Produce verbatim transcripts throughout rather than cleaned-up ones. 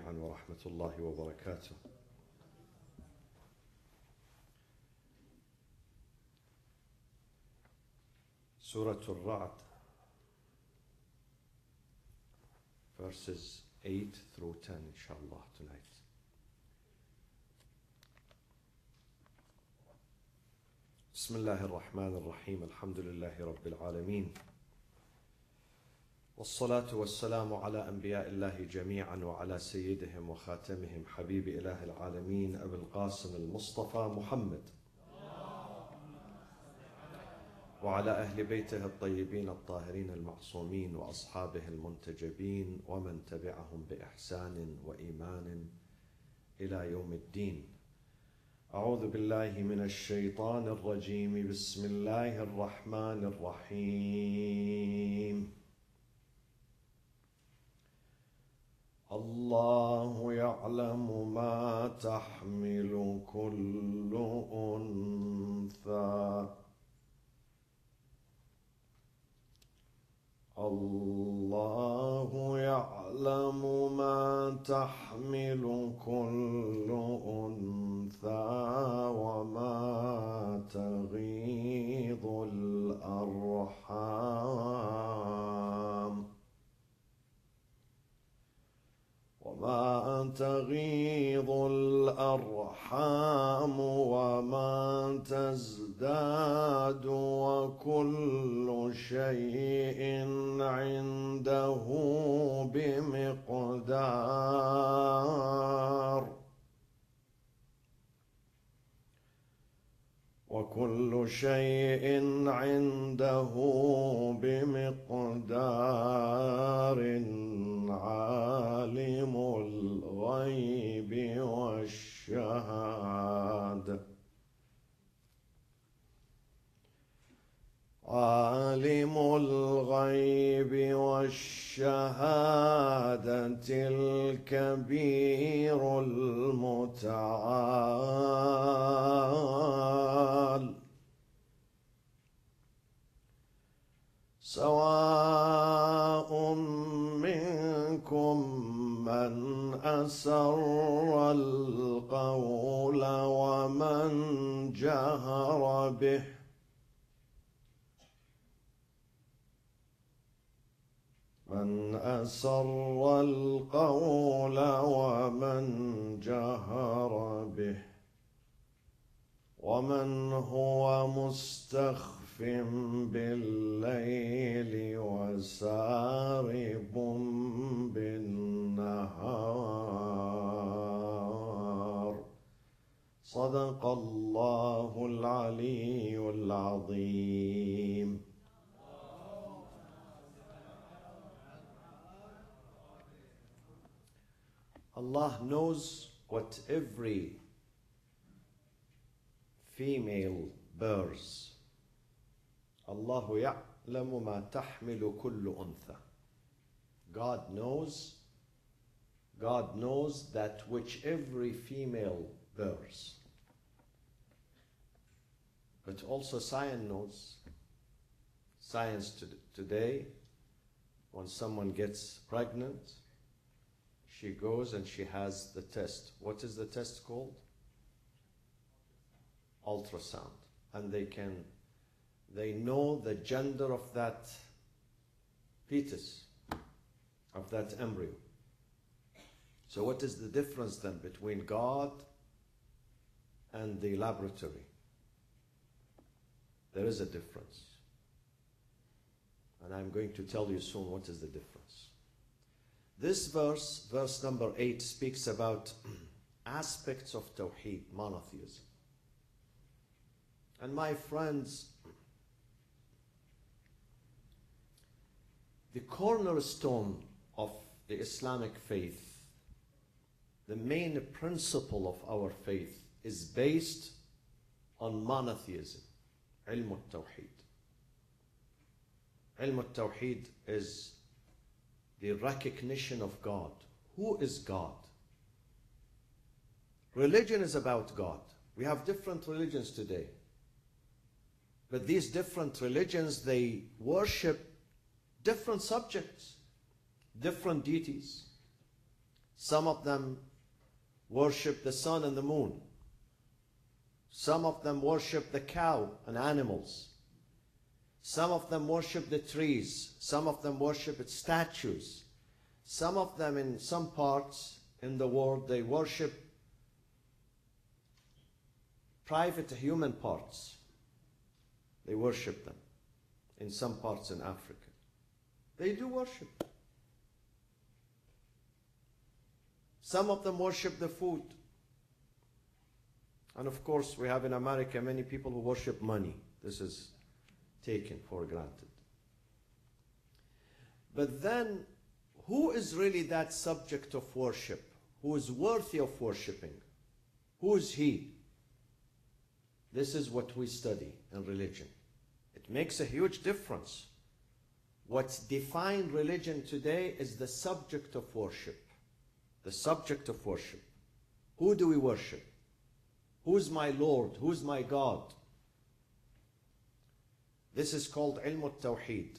جميعا ورحمة الله وبركاته. Surah Al-Ra'd, verses eight through ten, inshallah, tonight. بسم الله الرحمن الرحيم. الحمد لله رب العالمين، والصلاة والسلام على أنبياء الله جميعا وعلى سيدهم وخاتمهم حبيب إله العالمين أبي القاسم المصطفى محمد وعلى أهل بيته الطيبين الطاهرين المعصومين وأصحابه المنتجبين ومن تبعهم بإحسان وإيمان إلى يوم الدين. أعوذ بالله من الشيطان الرجيم. بسم الله الرحمن الرحيم. الله يعلم ما تحمل كل أنثى الله يعلم ما تحمل كل أنثى وما تغيض الأرحام وما تغيض الأرحام وما تزداد وكل شيء عنده بمقدار وكل شيء عنده بمقدار عالم الغيب والشهادة عالم الغيب والشهادة الكبير المتعال. سواء منكم من أسر القول ومن جهر به من أسر القول ومن جهر به ومن هو مستخف بالليل وسارب بالنهار. صدق الله العلي العظيم. Allah knows what every female bears. Allahu ya'lamu ma tahmilu kullu untha. God knows, God knows that which every female bears. But also science knows. Science to today, when someone gets pregnant, she goes and she has the test. What is the test called? Ultrasound. And they can, they know the gender of that fetus, of that embryo. So what is the difference then between God and the laboratory? There is a difference. And I'm going to tell you soon what is the difference. This verse, verse number eight, speaks about aspects of Tawheed, monotheism. And my friends, the cornerstone of the Islamic faith, the main principle of our faith, is based on monotheism, ilm al-Tawheed. Ilm al-Tawheed is the recognition of God. Who is God? Religion is about God. We have different religions today. But these different religions, they worship different subjects, different deities. Some of them worship the sun and the moon. Some of them worship the cow and animals. Some of them worship the trees. Some of them worship its statues. Some of them, in some parts in the world, they worship private human parts. They worship them in some parts in Africa. They do worship. Some of them worship the food. And of course, we have in America many people who worship money. This is taken for granted. But then, who is really that subject of worship? Who is worthy of worshipping? Who is he? This is what we study in religion. It makes a huge difference. What's defined religion today is the subject of worship. The subject of worship. Who do we worship? Who's my Lord? Who's my God? This is called Ilm al-Tawheed.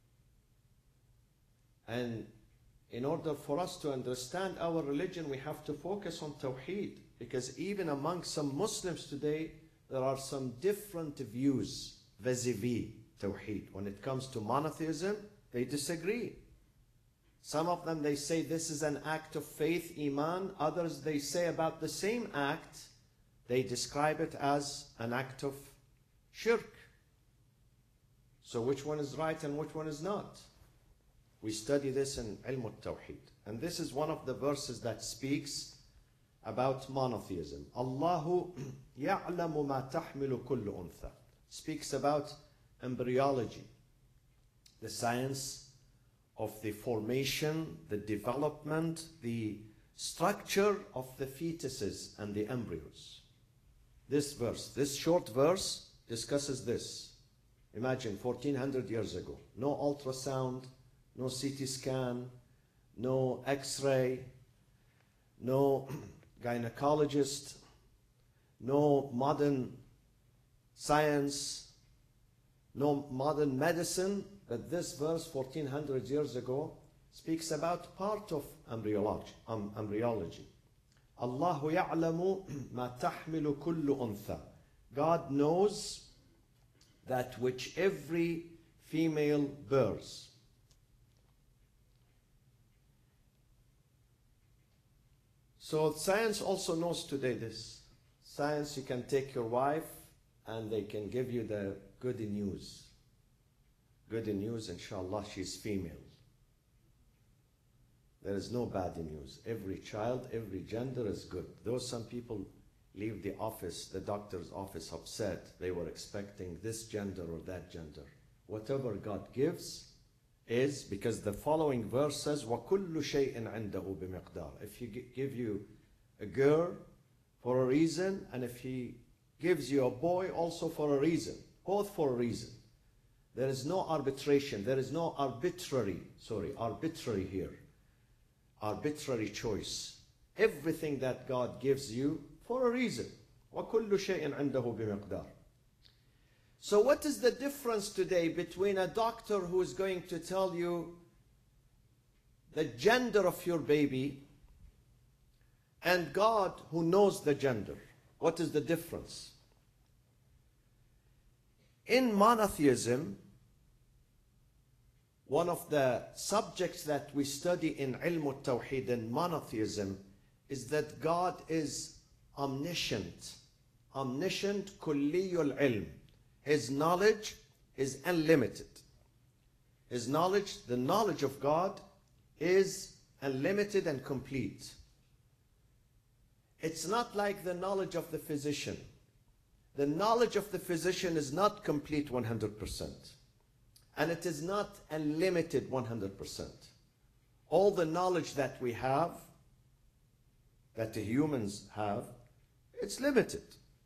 And in order for us to understand our religion, we have to focus on Tawheed. Because even among some Muslims today, there are some different views vis-a-vis Tawheed. When it comes to monotheism, they disagree. Some of them, they say this is an act of faith, Iman. Others, they say about the same act, they describe it as an act of shirk. So which one is right and which one is not? We study this in Ilm al-Tawheed. And this is one of the verses that speaks about monotheism. Allahu ya'lamu ma tahmilu kullu untha. Speaks about embryology, the science of the formation, the development, the structure of the fetuses and the embryos. This verse, this short verse discusses this. Imagine fourteen hundred years ago, no ultrasound, no C T scan, no X-ray, no gynecologist, no modern science, no modern medicine, but this verse fourteen hundred years ago speaks about part of embryology. Um, embryology. Allahu ya'lamu ma tahmilu kullu untha. God knows that which every female bears. So science also knows today this. Science, you can take your wife and they can give you the good news. Good news, inshallah, she's female. There is no bad news. Every child, every gender is good. Though some people leave the office, the doctor's office, upset, they were expecting this gender or that gender. Whatever God gives is, because the following verse says, وَكُلُّ شَيْءٍ عِنْدَهُ بِمِقْدَارٍ. If He give you a girl for a reason, and if He gives you a boy also for a reason, both for a reason. There is no arbitration, there is no arbitrary, sorry, arbitrary here. Arbitrary choice. Everything that God gives you for a reason. وَكُلُّ شَيْءٍ عِنْدَهُ بِمِقْدَارٍ. So what is the difference today between a doctor who is going to tell you the gender of your baby and God who knows the gender? What is the difference? In monotheism, one of the subjects that we study in Ilm al-Tawheed and monotheism is that God is omniscient. Omniscient, kulliyul ilm. His knowledge is unlimited. His knowledge, the knowledge of God, is unlimited and complete. It's not like the knowledge of the physician. The knowledge of the physician is not complete one hundred percent. And it is not unlimited one hundred percent. All the knowledge that we have, that the humans have, it's limited.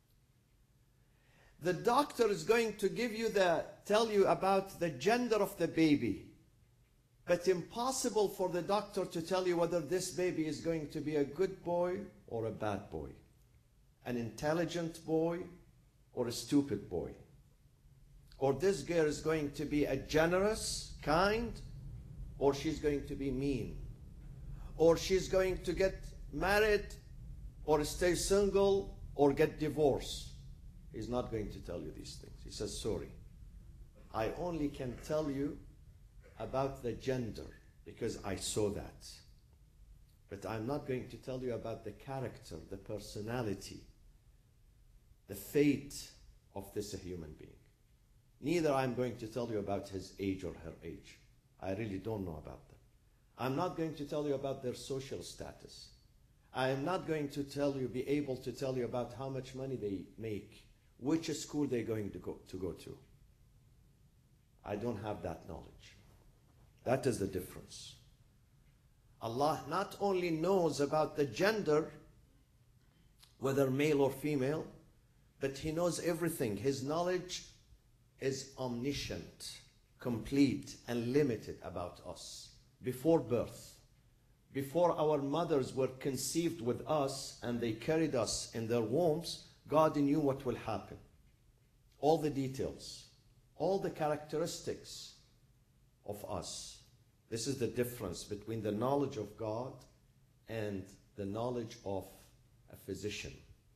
The doctor is going to give you the, tell you about the gender of the baby, but impossible for the doctor to tell you whether this baby is going to be a good boy or a bad boy, an intelligent boy or a stupid boy, or this girl is going to be a generous, kind, or she's going to be mean, or she's going to get married, or stay single, or get divorced. He's not going to tell you these things. He says, sorry. I only can tell you about the gender because I saw that. But I'm not going to tell you about the character, the personality, the fate of this human being. Neither I'm going to tell you about his age or her age. I really don't know about them. I'm not going to tell you about their social status. I am not going to tell you, be able to tell you about how much money they make, which school they're going to go to. Go to. I don't have that knowledge. That is the difference. Allah not only knows about the gender, whether male or female, but He knows everything. His knowledge is omniscient, complete, and limited about us. Before birth, before our mothers were conceived with us and they carried us in their wombs, God knew what will happen. All the details, all the characteristics of us. This is the difference between the knowledge of God and the knowledge of a physician.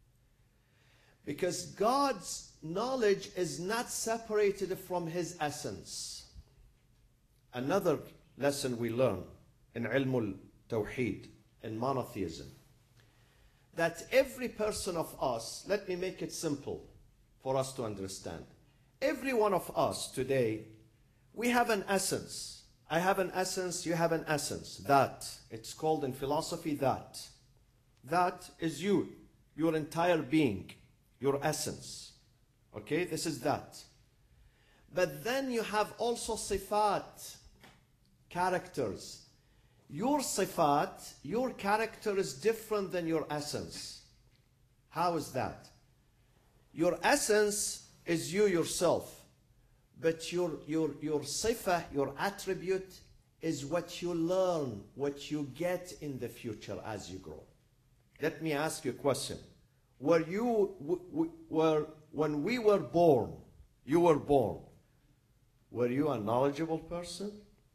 Because God's knowledge is not separated from His essence. Another lesson we learn in Ilmul Tawheed, in monotheism, that every person of us, let me make it simple for us to understand. Every one of us today, we have an essence. I have an essence, you have an essence. That, it's called in philosophy that. That is you, your entire being, your essence. Okay, this is that. But then you have also sifat, characters. Your sifat, your character is different than your essence. How is that? Your essence is you yourself. But your, your, your sifa, your attribute, is what you learn, what you get in the future as you grow. Let me ask you a question. Were you, were, when we were born, you were born, were you a knowledgeable person?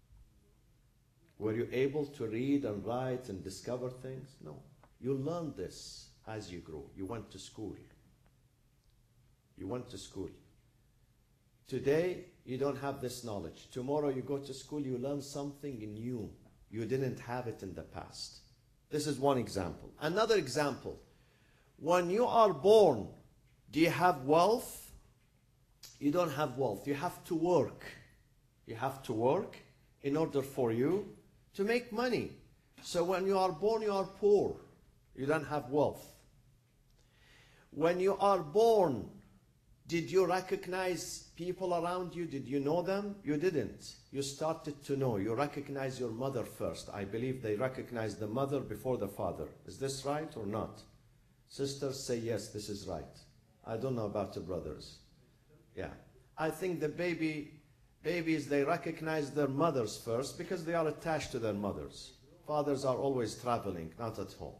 Were you able to read and write and discover things? No. You learned this as you grew. You went to school. You went to school. Today, you don't have this knowledge. Tomorrow you go to school, you learn something new. You didn't have it in the past. This is one example. Another example. When you are born, do you have wealth? You don't have wealth. You have to work. You have to work in order for you to make money. So when you are born, you are poor. You don't have wealth. When you are born, did you recognize people around you? Did you know them? You didn't. You started to know. You recognize your mother first. I believe they recognize the mother before the father. Is this right or not? Sisters say yes, this is right. I don't know about the brothers. Yeah. I think the baby, babies, they recognize their mothers first because they are attached to their mothers. Fathers are always traveling, not at home.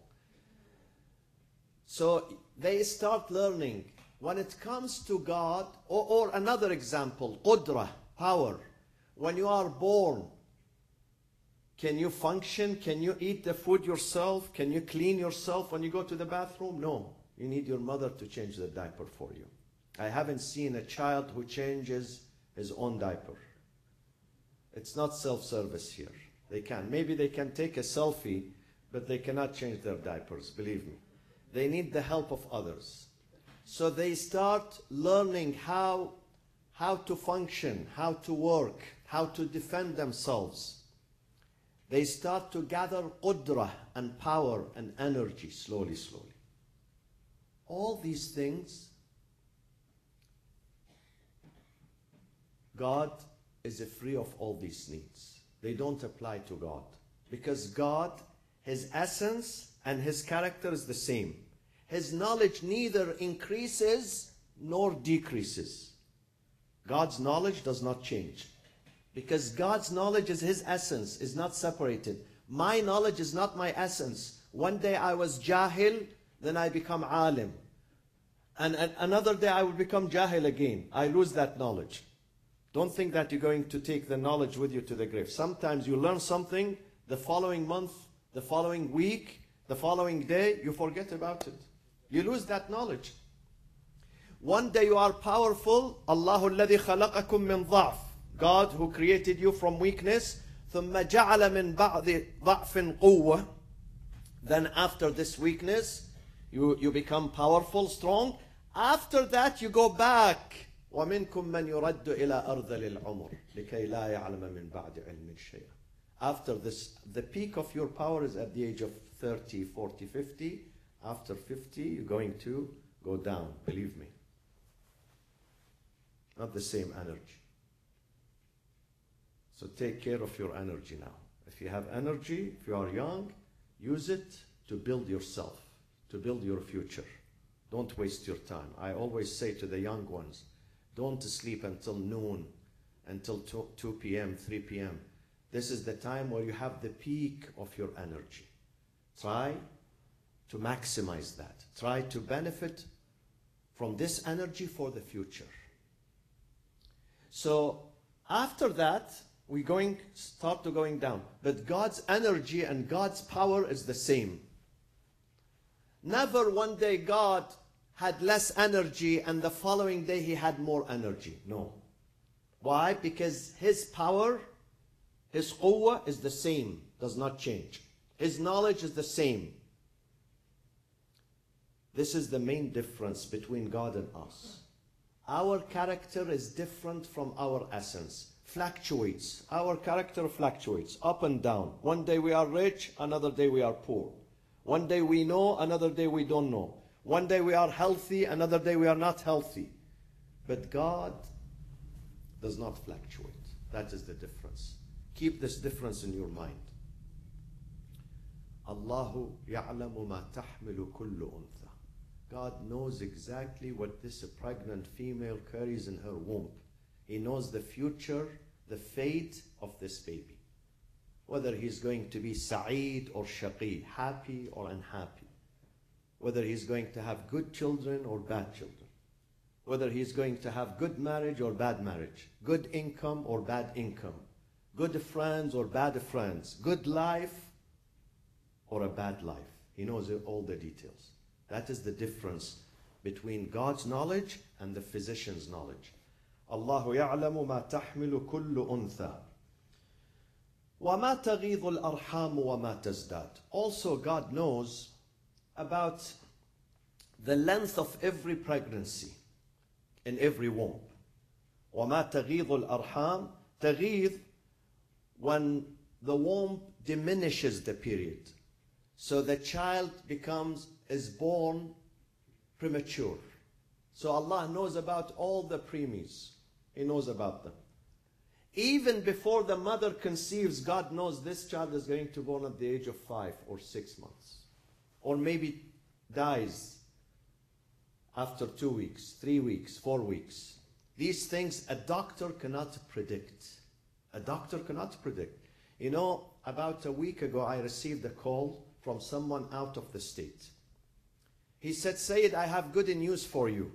So they start learning. When it comes to God, or, or another example, Qudra, power. When you are born, can you function? Can you eat the food yourself? Can you clean yourself when you go to the bathroom? No. You need your mother to change the diaper for you. I haven't seen a child who changes his own diaper. It's not self-service here. They can. Maybe they can take a selfie, but they cannot change their diapers, believe me. They need the help of others. So they start learning how, how to function, how to work, how to defend themselves. They start to gather qudra and power and energy slowly, slowly. All these things, God is free of all these needs. They don't apply to God. Because God, His essence and His character is the same. His knowledge neither increases nor decreases. God's knowledge does not change. Because God's knowledge is His essence, is not separated. My knowledge is not my essence. One day I was jahil, then I become alim. And, and another day I will become jahil again. I lose that knowledge. Don't think that you're going to take the knowledge with you to the grave. Sometimes you learn something, the following month The following week, the following day, you forget about it. You lose that knowledge. One day you are powerful. Allahu alladhi khalaqakum min dha'f. God who created you from weakness. ثم جعل من بعد ضعف قوة. Then after this weakness, you, you become powerful, strong. After that, you go back. ومنكم من يرد إلى أرذل العمر لكي لا يعلم من بعد علم شيئا. After this, the peak of your power is at the age of thirty, forty, fifty. After fifty, you're going to go down, believe me. Not the same energy. So take care of your energy now. If you have energy, if you are young, use it to build yourself, to build your future. Don't waste your time. I always say to the young ones, don't sleep until noon, until two p m, three p m This is the time where you have the peak of your energy. Try to maximize that. Try to benefit from this energy for the future. So after that, we're going start to going down. But God's energy and God's power is the same. Never one day God had less energy and the following day he had more energy. No. Why? Because his power, his quwwah is the same, does not change. His knowledge is the same. This is the main difference between God and us. Our character is different from our essence. Fluctuates. Our character fluctuates up and down. One day we are rich, another day we are poor. One day we know, another day we don't know. One day we are healthy, another day we are not healthy. But God does not fluctuate. That is the difference. Keep this difference in your mind. Allahu ya'lamu ma tahmilu kullu untha. God knows exactly what this pregnant female carries in her womb. He knows the future, the fate of this baby. Whether he's going to be sa'id or shaqi, happy or unhappy. Whether he's going to have good children or bad children. Whether he's going to have good marriage or bad marriage. Good income or bad income. Good friends or bad friends. Good life or a bad life. He knows all the details. That is the difference between God's knowledge and the physician's knowledge. Allahu ya'lamu ma tahmilu kullu untha. Wa ma taghidhu al-arham wa ma tazdad. Also God knows about the length of every pregnancy in every womb. Wa ma taghidhu al-arham. Taghidh, when the womb diminishes the period. So the child becomes, is born premature. So Allah knows about all the preemies. He knows about them. Even before the mother conceives, God knows this child is going to be born at the age of five or six months. Or maybe dies after two weeks, three weeks, four weeks. These things a doctor cannot predict. A doctor cannot predict. You know, about a week ago I received a call from someone out of the state. He said, Sayyid, I have good news for you.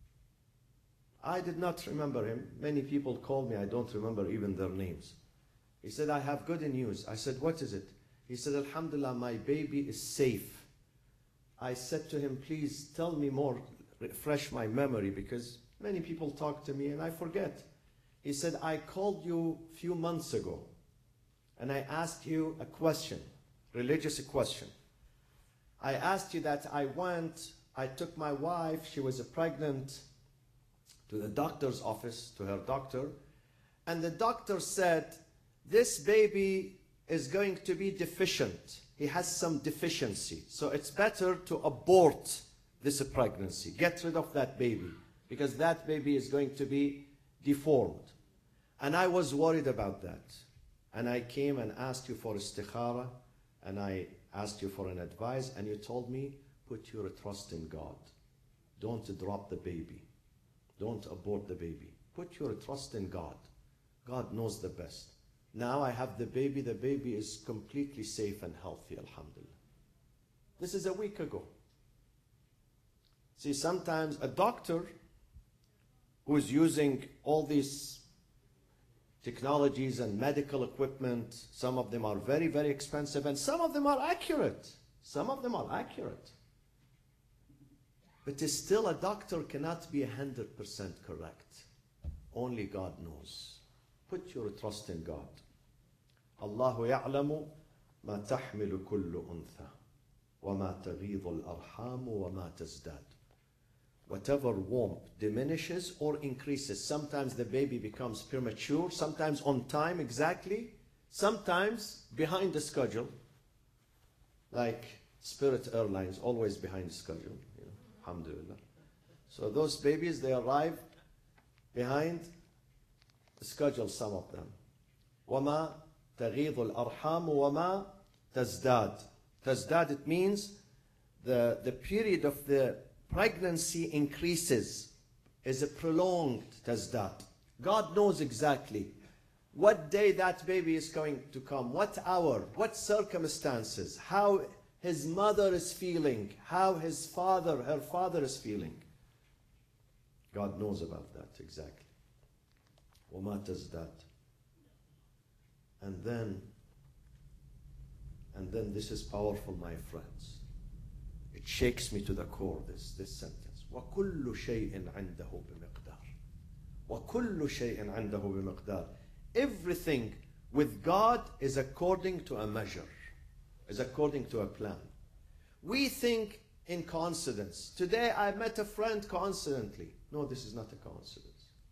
I did not remember him. Many people call me, I don't remember even their names. He said, I have good news. I said, what is it? He said, Alhamdulillah, my baby is safe. I said to him, please tell me more, refresh my memory, because many people talk to me and I forget. He said, I called you a few months ago and I asked you a question, religious question. I asked you that I went, I took my wife, she was pregnant, to the doctor's office, to her doctor, and the doctor said, this baby is going to be deficient. He has some deficiency. So it's better to abort this pregnancy. Get rid of that baby, because that baby is going to be deformed. And I was worried about that. And I came and asked you for istikhara, and I asked you for an advice, and you told me, put your trust in God. Don't drop the baby. Don't abort the baby. Put your trust in God. God knows the best. Now I have the baby. The baby is completely safe and healthy, alhamdulillah. This is a week ago. See, sometimes a doctor who is using all these technologies and medical equipment. Some of them are very, very expensive, and some of them are accurate. Some of them are accurate. But still, a doctor cannot be one hundred percent correct. Only God knows. Put your trust in God. Allahu ya'lamu ma tahmilu kullu untha wa ma taghidu al-arham wa ma tazdad. Whatever womb diminishes or increases. Sometimes the baby becomes premature, sometimes on time exactly, sometimes behind the schedule, like Spirit Airlines, always behind the schedule, you know, alhamdulillah. So those babies, they arrive behind the schedule, some of them. وَمَا تَغِيضُ الْأَرْحَامُ وَمَا تَزْدَادُ. Tazdad, it means the, the period of the pregnancy increases, is a prolonged tazdad. God knows exactly what day that baby is going to come, what hour, what circumstances, how his mother is feeling, how his father, her father is feeling. God knows about that exactly. وَمَا تَزْدَادُ. And then, and then this is powerful, my friends. It shakes me to the core, this, this sentence. وَكُلُّ شَيْءٍ عِنْدَهُ بِمِقْدَارٍ. وَكُلُّ شَيْءٍ عِنْدَهُ بِمِقْدَارٍ. Everything with God is according to a measure, is according to a plan. We think in coincidence. Today I met a friend coincidentally. No, this is not a coincidence.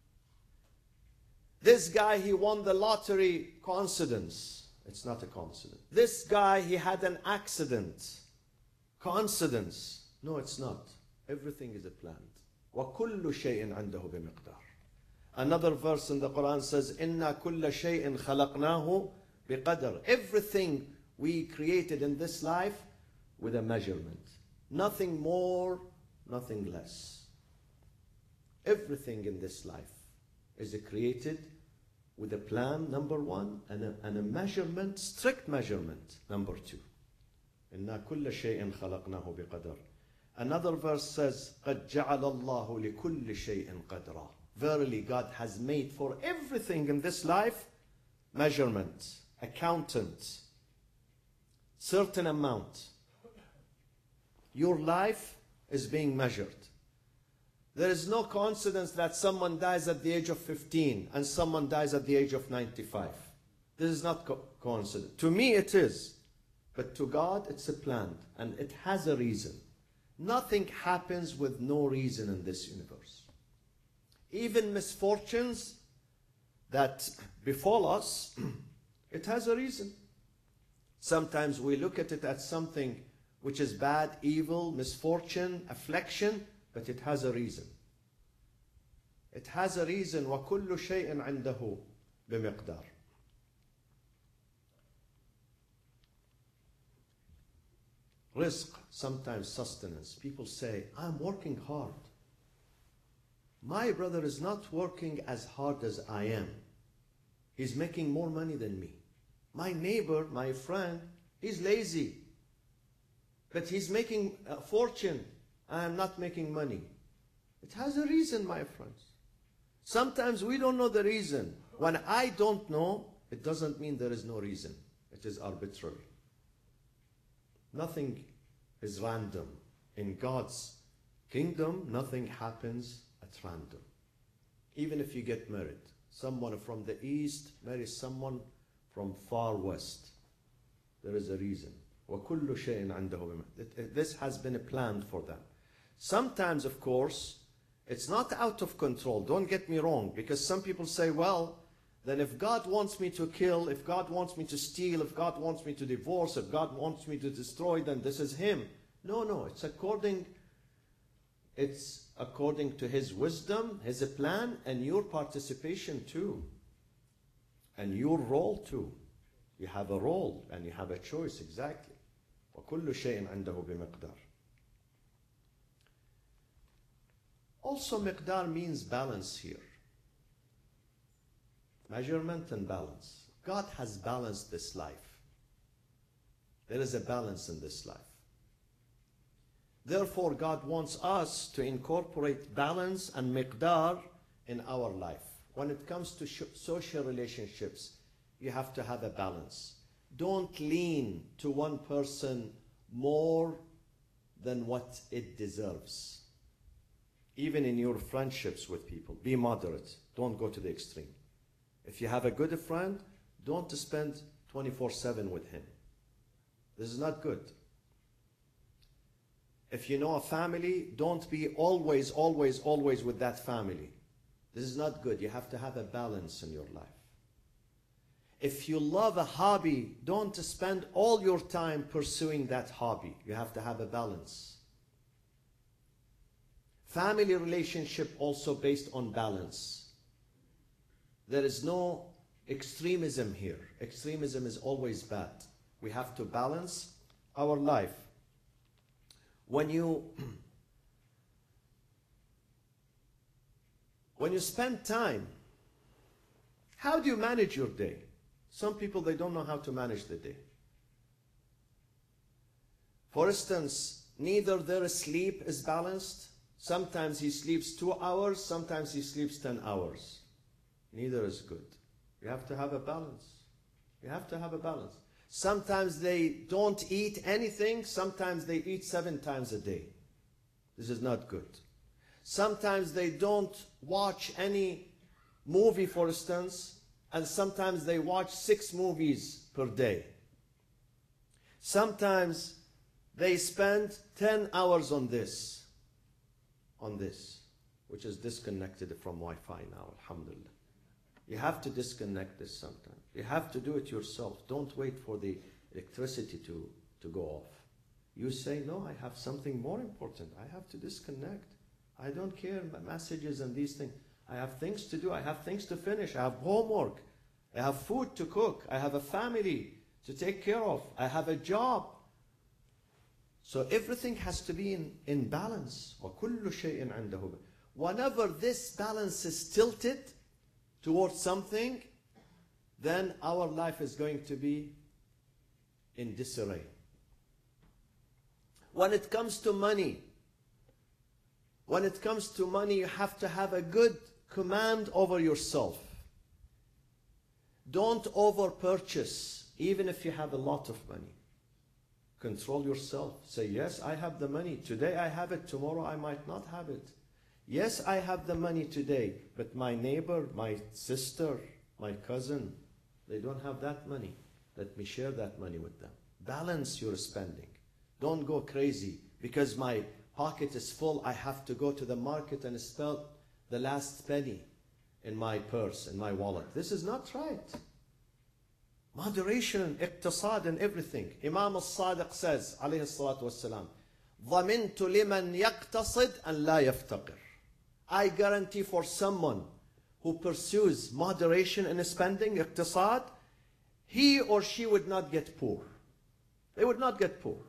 This guy, he won the lottery, coincidence. It's not a coincidence. This guy, he had an accident. Coincidence. No, it's not. Everything is planned. وَكُلُّ شَيْءٍ عِنْدَهُ بِمِقْدَارٍ. Another verse in the Quran says, إِنَّا كُلَّ شَيْءٍ خَلَقْنَاهُ بِقَدَرٍ. Everything we created in this life with a measurement. Nothing more, nothing less. Everything in this life is created with a plan, number one, and a, and a measurement, strict measurement, number two. إِنَّا كُلَّ شَيْءٍ خَلَقْنَاهُ بِقَدَرٍ. Another verse says, قَدْ جَعَلَ اللَّهُ لِكُلِّ شَيْءٍ قَدْرًا. Verily, God has made for everything in this life measurement, accountant, certain amount. Your life is being measured. There is no coincidence that someone dies at the age of fifteen and someone dies at the age of ninety-five. This is not co coincidence. To me it is. But to God it's a plan and it has a reason. Nothing happens with no reason in this universe. Even misfortunes that befall us, it has a reason. Sometimes we look at it as something which is bad, evil, misfortune, affliction, but it has a reason. It has a reason. وَكُلُّ شَيْءٍ عِنْدَهُ بِمِقْدَارٍ. Rizq, sometimes sustenance. People say, I'm working hard. My brother is not working as hard as I am. He's making more money than me. My neighbor, my friend, he's lazy. But he's making a fortune. I am not making money. It has a reason, my friends. Sometimes we don't know the reason. When I don't know, it doesn't mean there is no reason. It is arbitrary. Nothing is random. In God's kingdom, nothing happens at random. Even if you get married, someone from the east marries someone from far west, there is a reason. وَكُلُّ شَيْءٍ عِنْدَهُ بِمِقْدَارٍ. This has been planned for them. Sometimes, of course, it's not out of control. Don't get me wrong, because some people say, well, then if God wants me to kill, if God wants me to steal, if God wants me to divorce, if God wants me to destroy, then this is Him. No, no, it's according, it's according to His wisdom, His plan, and your participation too. And your role too. You have a role and you have a choice, exactly. وَكُلُّ شَيْءٍ عِنْدَهُ بِمِقْدَارٍ. Also, miqdar means balance here. Measurement and balance. God has balanced this life. There is a balance in this life. Therefore, God wants us to incorporate balance and miqdar in our life. when it comes to social relationships, you have to have a balance. Don't lean to one person more than what it deserves. Even in your friendships with people, be moderate. Don't go to the extreme. If you have a good friend, don't spend twenty-four seven with him. This is not good. If you know a family, don't be always, always, always with that family. This is not good. You have to have a balance in your life. If you love a hobby, don't spend all your time pursuing that hobby. You have to have a balance. Family relationship also based on balance. There is no extremism here. Extremism is always bad. We have to balance our life. When you when you spend time, how do you manage your day? Some people, they don't know how to manage the day. For instance, neither their sleep is balanced. Sometimes he sleeps two hours, sometimes he sleeps ten hours. Neither is good. You have to have a balance. You have to have a balance. Sometimes they don't eat anything, sometimes they eat seven times a day. This is not good. Sometimes they don't watch any movie, for instance, and sometimes they watch six movies per day. Sometimes they spend ten hours on this, on this, which is disconnected from Wi-Fi now, alhamdulillah. You have to disconnect this sometimes. You have to do it yourself. Don't wait for the electricity to, to go off. You say, no, I have something more important. I have to disconnect. I don't care about messages and these things. I have things to do. I have things to finish. I have homework. I have food to cook. I have a family to take care of. I have a job. So everything has to be in, in balance. وَكُلُّ شَيْءٍ عِنْدَهُ. Whenever this balance is tilted towards something, then our life is going to be in disarray. When it comes to money, when it comes to money, you have to have a good command over yourself. Don't over-purchase, even if you have a lot of money. Control yourself. Say, yes, I have the money. Today I have it. Tomorrow I might not have it. Yes, I have the money today, but my neighbor, my sister, my cousin, they don't have that money. Let me share that money with them. Balance your spending. Don't go crazy. Because my pocket is full, I have to go to the market and spend the last penny in my purse, in my wallet. This is not right. Moderation, iqtisad and everything. Imam al-Sadiq says, alayhi salatu wassalam, ضَمِنْتُ لِمَنْ يَقْتَصِدْ أَنْ لَا يَفْتَقِرْ. I guarantee for someone who pursues moderation in spending, iqtisad, he or she would not get poor. They would not get poor.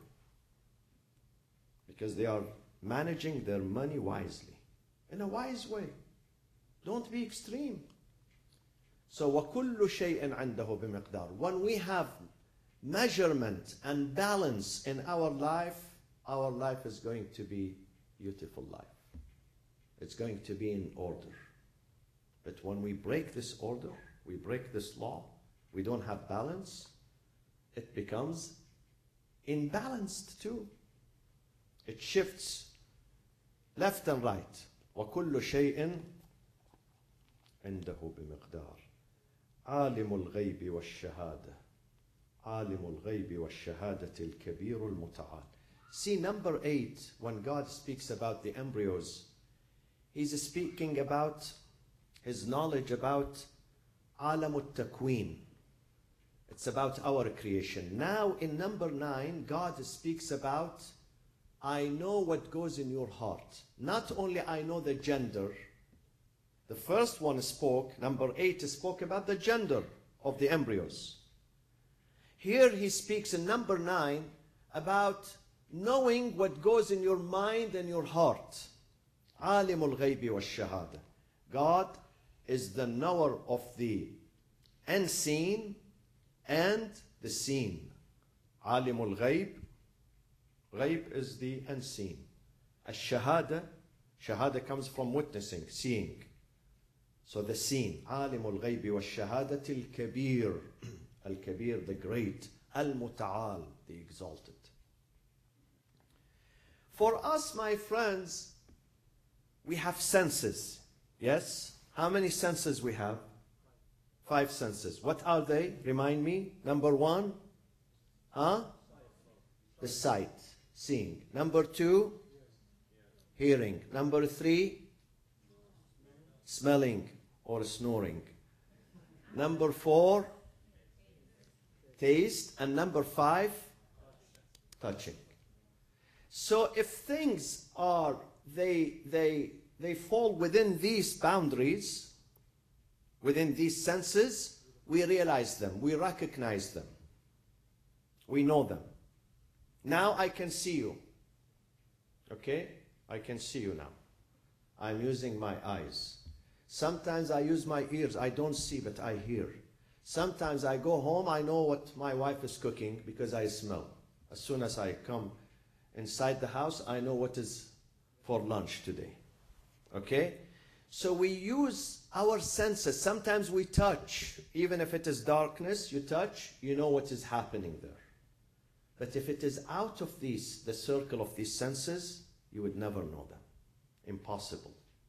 Because they are managing their money wisely. In a wise way. Don't be extreme. So, وَكُلُّ شَيْءٍ عِنْدَهُ بِمِقْدَارٍ. When we have measurement and balance in our life, our life is going to be a beautiful life. It's going to be in order. But when we break this order, we break this law, we don't have balance, it becomes imbalanced too. It shifts left and right. وَكُلُّ شَيْءٍ عِنْدَهُ بِمِقْدَارٍ. عالم الغيب والشهادة عالم الغيب والشهادة الكبير المتعال. See number eight, when God speaks about the embryos, He's speaking about His knowledge about عالم التكوين. It's about our creation. Now in number nine, God speaks about I know what goes in your heart. Not only I know the gender. The first one spoke, number eight spoke about the gender of the embryos. Here he speaks in number nine about knowing what goes in your mind and your heart. عالم الغيب والشهادة. God is the knower of the unseen and the seen. عالم الغيب. Ghaib is the unseen. الشهادة. Shahada comes from witnessing, seeing. So the seen. عالم الغيب والشهادة الكبير. Al-Kabir, the great. Al-Muta'al, the exalted. For us, my friends, we have senses. Yes? How many senses we have? Five senses. What are they? Remind me. Number one? Huh? The sight, seeing. Number two? Hearing. Number three? Smelling or snoring. Number four? Taste. And number five? Touching. So if things are, they, they, they fall within these boundaries, within these senses, we realize them, we recognize them, we know them. Now I can see you. Okay? I can see you now. I'm using my eyes. Sometimes I use my ears. I don't see, but I hear. Sometimes I go home, I know what my wife is cooking because I smell. As soon as I come inside the house, I know what is for lunch today. Okay? So we use our senses. Sometimes we touch. Even if it is darkness, you touch, you know what is happening there. But if it is out of these, the circle of these senses, you would never know them. Impossible.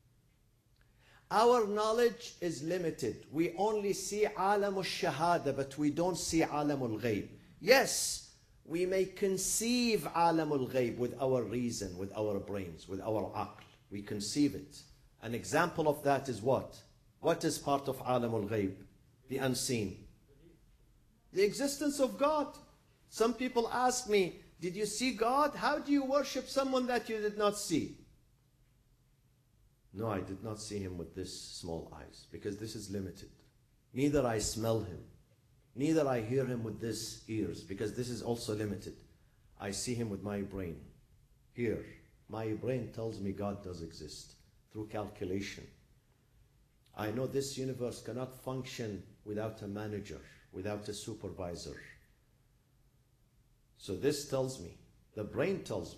Our knowledge is limited. We only see alam al-shahada, but we don't see alam al-ghayb. Yes, we may conceive alam al-ghayb with our reason, with our brains, with our aql. We conceive it. An example of that is what? What is part of alam al-ghayb? The unseen. The existence of God. Some people ask me, did you see God? How do you worship someone that you did not see? No, I did not see him with this small eyes, because this is limited. Neither I smell him. Neither I hear him with these ears, because this is also limited. I see him with my brain. Here, my brain tells me God does exist through calculation. I know this universe cannot function without a manager, without a supervisor. So this tells me, the brain tells me.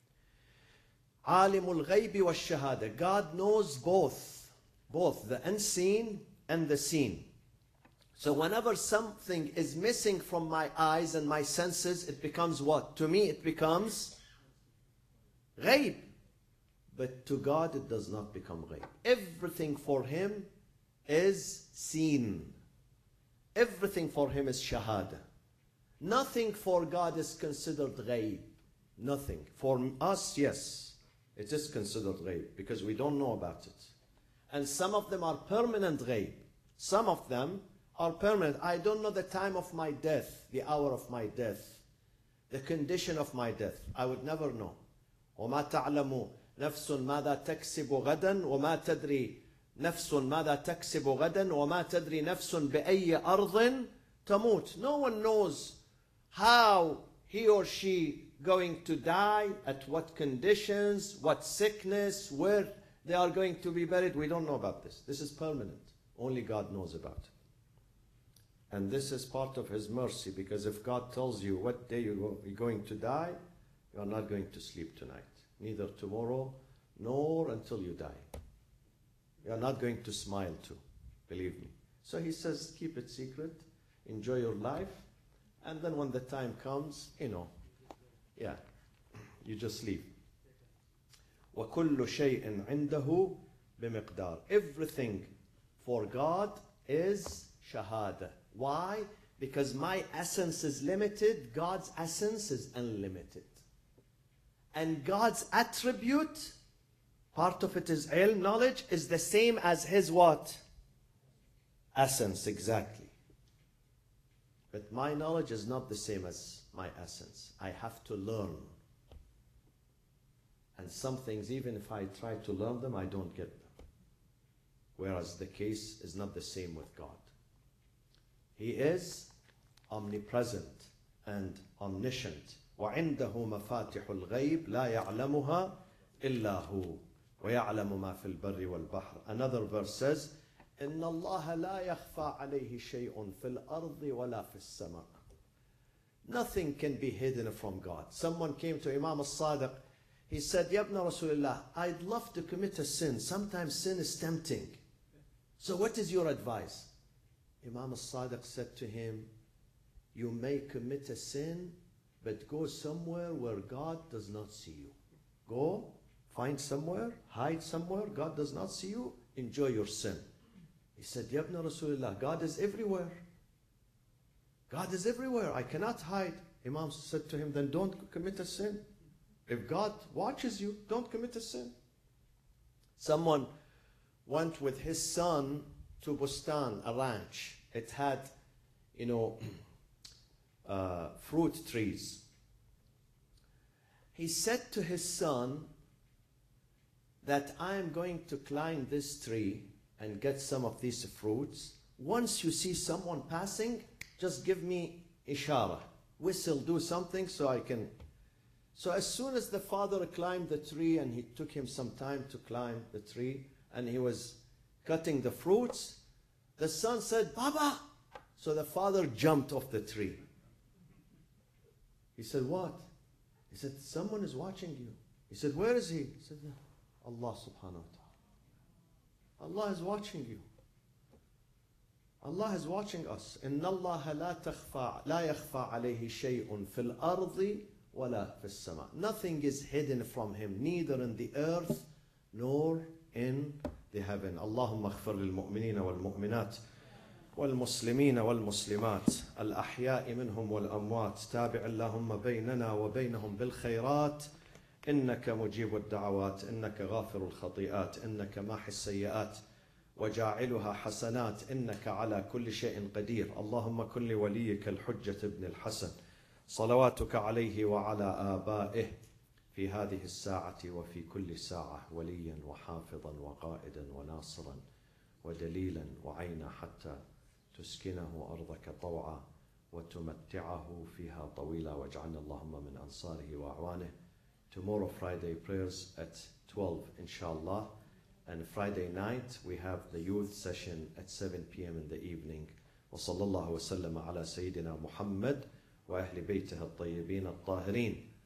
Alimul ghaybi wa shahada. God knows both, both the unseen and the seen. So whenever something is missing from my eyes and my senses, it becomes what? To me, it becomes ghayb. But to God, it does not become ghayb. Everything for him is seen. Everything for him is shahada. Nothing for God is considered ghayb. Nothing. For us, yes, it is considered ghayb because we don't know about it. And some of them are permanent ghayb. Some of them are permanent. I don't know the time of my death, the hour of my death, the condition of my death. I would never know. وَمَا تَعْلَمُ نَفْسٌ مَاذَا تَكْسِبُ غَدًا وَمَا تَدْرِي نَفْسٌ مَاذَا تَكْسِبُ غَدًا وَمَا تَدْرِي نَفْسٌ بِأَيِّ أَرْضٍ تَمُوتُ. No one knows how he or she going to die, at what conditions, what sickness, where they are going to be buried. We don't know about this. This is permanent. Only God knows about it. And this is part of his mercy, because if God tells you what day you're going to die, you are not going to sleep tonight. Neither tomorrow, nor until you die. You are not going to smile too, believe me. So he says, keep it secret, enjoy your life, and then when the time comes, you know, yeah, you just leave. وَكُلُّ شَيْءٍ عِنْدَهُ بِمِقْدَارٍ. Everything for God is shahada. Why? Because my essence is limited, God's essence is unlimited. And God's attribute, part of it is ilm, knowledge, is the same as his what? Essence, exactly. But my knowledge is not the same as my essence. I have to learn. And some things, even if I try to learn them, I don't get them. Whereas the case is not the same with God. He is omnipresent and omniscient. وَعِنْدَهُ مَفَاتِحُ الْغَيْبِ لَا يَعْلَمُهَا إِلَّا هُ وَيَعْلَمُ مَا فِي الْبَرِّ وَالْبَحْرِ. Another verse says, إِنَّ اللَّهَ لَا يَخْفَى عَلَيْهِ شَيْءٌ فِي الْأَرْضِ وَلَا فِي السَّمَاءِ. Nothing can be hidden from God. Someone came to Imam al-Sadiq. He said, Ya ibn Rasulullah, I'd love to commit a sin. Sometimes sin is tempting. So what is your advice? Imam al-Sadiq said to him, you may commit a sin, but go somewhere where God does not see you. Go, find somewhere, hide somewhere, God does not see you, enjoy your sin. He said, Yabna Rasulullah, God is everywhere. God is everywhere. I cannot hide. Imam said to him, then don't commit a sin. If God watches you, don't commit a sin. Someone went with his son to Bustan, a ranch. It had, you know, uh, fruit trees. He said to his son that I am going to climb this tree and get some of these fruits. Once you see someone passing, just give me ishara, whistle, do something so I can. So as soon as the father climbed the tree, and he took him some time to climb the tree, and he was cutting the fruits, the son said, Baba! So the father jumped off the tree. He said, what? He said, someone is watching you. He said, where is he? He said, Allah subhanahu wa ta'ala. Allah is watching you. Allah is watching us. إِنَّ اللَّهَ لَا تَخْفَى لَا يَخْفَى عَلَيْهِ شَيْءٌ فِي الْأَرْضِ وَلَا فِي السَّمَاءِ. Nothing is hidden from him, neither in the earth nor in the heaven. اللهم اغفر للمؤمنين والمؤمنات والمسلمين والمسلمات الأحياء منهم والأموات تابع اللهم بيننا وبينهم بالخيرات إنك مجيب الدعوات إنك غافر الخطيئات إنك ماحي السيئات وجاعلها حسنات إنك على كل شيء قدير. اللهم كن لوليك الحجة ابن الحسن صلواتك عليه وعلى آبائه في هذه الساعة وفي كل ساعة وليا وحافظا وقائدا وناصرا ودليلا وعينا حتى تسكنه أرضك طوعا وتمتعه فيها طويلا واجعلنا اللهم من أنصاره وأعوانه. Tomorrow Friday prayers at twelve inshallah, and Friday night we have the youth session at seven p m in the evening. وصلى الله وسلم على سيدنا محمد وأهل بيته الطيبين الطاهرين.